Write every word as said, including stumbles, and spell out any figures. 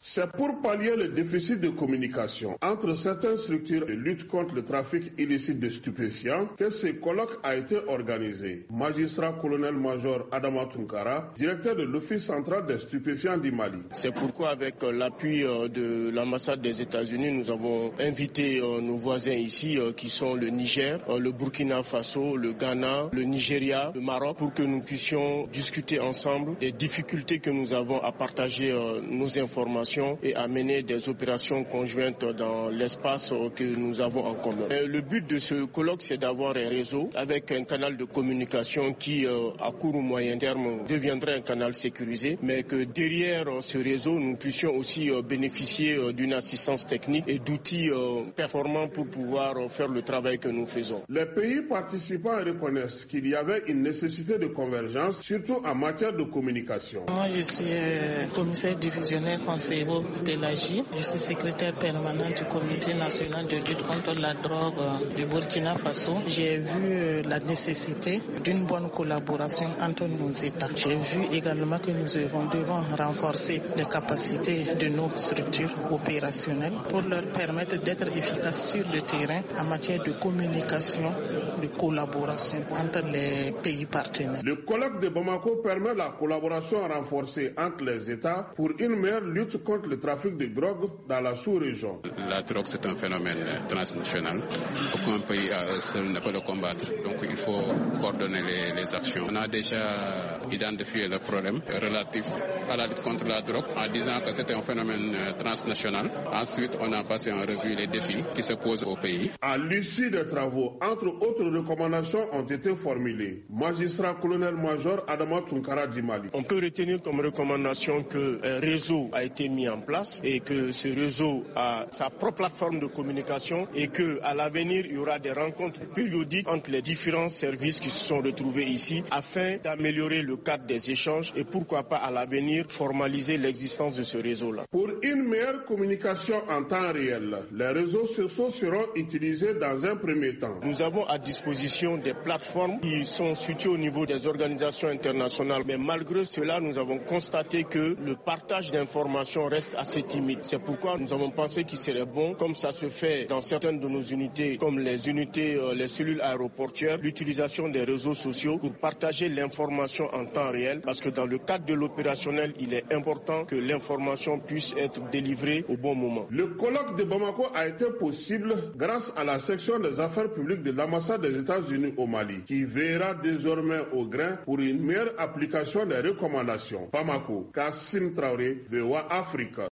C'est pour pallier le déficit de communication entre certaines structures de lutte contre le trafic illicite de stupéfiants que ce colloque a été organisé. Magistrat colonel-major Adama Tunkara, directeur de l'Office central des stupéfiants du Mali. C'est pourquoi avec l'appui de l'ambassade des États-Unis, nous avons invité nos voisins ici qui sont le Niger, le Burkina Faso, le Ghana, le Nigeria, le Maroc, pour que nous puissions discuter ensemble des difficultés que nous avons à partager nos informations et à mener des opérations conjointes dans l'espace que nous avons en commun. Le but de ce colloque, c'est d'avoir un réseau avec un canal de communication qui, à court ou moyen terme, deviendrait un canal sécurisé, mais que derrière ce réseau, nous puissions aussi bénéficier d'une assistance technique et d'outils performants pour pouvoir faire le travail que nous faisons. Les pays participants reconnaissent qu'il y avait une nécessité de convergence, surtout en matière de communication. Moi, je suis euh, commissaire divisionnaire conseiller de l'A G I. Je suis secrétaire permanent du Comité national de lutte contre la drogue du Burkina Faso. J'ai vu euh, la nécessité d'une bonne collaboration entre nos États. J'ai vu également que nous devons renforcer les capacités de nos structures opérationnelles pour leur permettre d'être efficaces sur le terrain en matière de communication, de collaboration entre les pays partenaires. Le colloque de Bamako permet la collaboration renforcée entre les États pour une meilleure lutte contre le trafic de drogue dans la sous-région. La drogue, c'est un phénomène transnational. Aucun pays à eux seul ne peut le combattre. Donc il faut coordonner les, les actions. On a déjà identifié le problème relatif à la lutte contre la drogue en disant que c'était un phénomène transnational. Ensuite, on a passé en revue les défis qui se posent au pays. À l'issue des travaux, entre autres recommandations ont été formulées. Magistrat colonel-major Adama Tunkara du Mali. On peut retenir comme recommandation qu'un réseau a été mis en place et que ce réseau a sa propre plateforme de communication et qu'à l'avenir, il y aura des rencontres périodiques entre les différents services qui se sont retrouvés ici afin d'améliorer le cadre des échanges et pourquoi pas à l'avenir formaliser l'existence de ce réseau-là. Pour une meilleure communication en temps réel, les réseaux sociaux seront utilisés dans un premier temps. Nous avons à disposition des plateformes qui sont situées au niveau des organisations internationales, mais malgré cela, nous avons constaté que le partage d'informations reste assez timide. C'est pourquoi nous avons pensé qu'il serait bon, comme ça se fait dans certaines de nos unités, comme les unités, euh, les cellules aéroportuaires, l'utilisation des réseaux sociaux pour partager l'information en temps réel, parce que dans le cadre de l'opérationnel, il est important que l'information puisse être délivrée au bon moment. Le colloque de Bamako a été possible grâce à la section des affaires publiques de l'ambassade des États-Unis au Mali, qui veillera désormais au grain pour une meilleure application des recommandations. Bamako, Kassim Traoré, V O A Afrique.